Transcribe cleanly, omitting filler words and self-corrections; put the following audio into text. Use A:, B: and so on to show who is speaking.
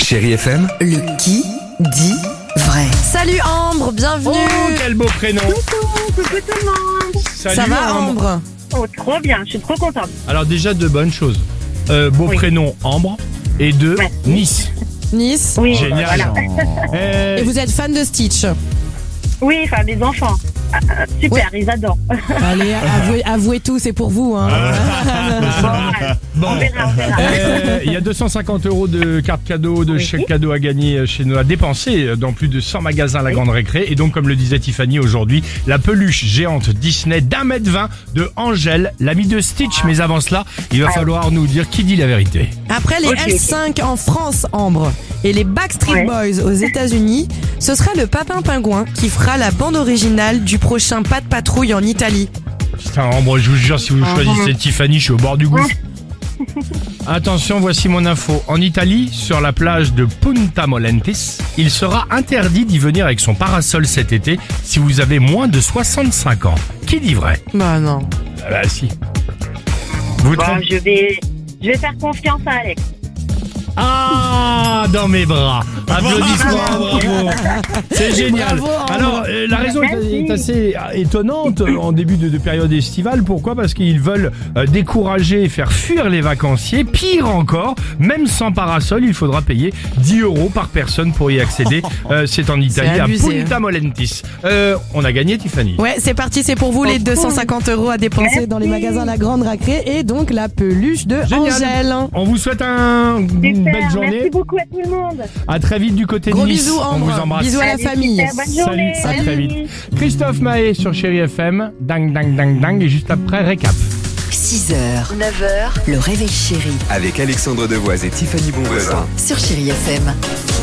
A: Chérie FM,
B: Le qui dit vrai.
C: Salut Ambre, bienvenue.
D: Oh, quel beau prénom.
E: Coucou tout le monde.
D: Salut,
C: Ça va Ambre?
E: Oh, trop bien, je suis trop contente.
D: Alors déjà deux bonnes choses. Beau
E: Oui.
D: prénom Ambre et deux
E: Merci.
D: Nice.
C: Nice.
E: Oui,
D: Génial.
E: voilà.
C: Et vous êtes fan de Stitch?
E: Oui, enfin, mes enfants. Super, ils adorent.
C: Allez, avouez tout, c'est pour vous. Hein.
D: Bon.
E: On verra.
D: Il y a 250 € de cartes cadeaux, de
E: Oui.
D: chèques cadeaux à gagner chez nous, à dépenser dans plus de 100 magasins La Grande Récré. Et donc, comme le disait Tiffany aujourd'hui, la peluche géante Disney d'1,20 m de Angèle, l'amie de Stitch. Mais avant cela, il va falloir nous dire qui dit la vérité.
C: Après les
E: Ok.
C: L5 en France, Ambre, et les Backstreet
E: Ouais.
C: Boys aux États-Unis, ce sera le Papin Pingouin qui fera la bande originale du prochain Pas de Patrouille en Italie.
D: Putain, Ambre, je vous jure, si vous choisissez Tiffany, je suis au bord du gouffre. Attention, voici mon info. En Italie, sur la plage de Punta Molentis, il sera interdit d'y venir avec son parasol cet été si vous avez moins de 65 ans. Qui dit vrai?
C: Bah non.
D: Ah bah si. Vous
E: Bon,
D: trompez.
E: je vais faire confiance à Alex.
D: Ah, dans mes bras. Applaudissements, bravo. C'est génial.
C: Bravo, Ambre.
D: Alors, la raison est assez étonnante en début de période estivale. Pourquoi? Parce qu'ils veulent décourager et faire fuir les vacanciers. Pire encore, même sans parasol, il faudra payer 10 € par personne pour y accéder. C'est en Italie, à
C: abusé,
D: Punta Molentis. On a gagné, Tiffany.
C: Ouais, c'est parti, c'est pour vous les 250 € à dépenser
E: Merci.
C: dans les magasins La Grande Récré et donc la peluche de
D: Génial.
C: Angèle.
D: On vous souhaite une
E: Super,
D: belle journée.
E: merci beaucoup à tout le monde.
D: À très vite du côté de
C: Gros
D: Nice.
C: bisous
D: On
C: Ambre.
D: vous embrasse.
C: Bisous à la
E: Allez,
C: famille.
E: super, bonne journée.
D: Salut, à très
E: Salut.
D: vite. Christophe Maé sur Chérie FM, dang dang dang dang, et juste après récap.
B: 6h, 9h, le réveil chéri
A: avec Alexandre Devoise et Tiffany Bonvoisin.
B: sur Chérie FM.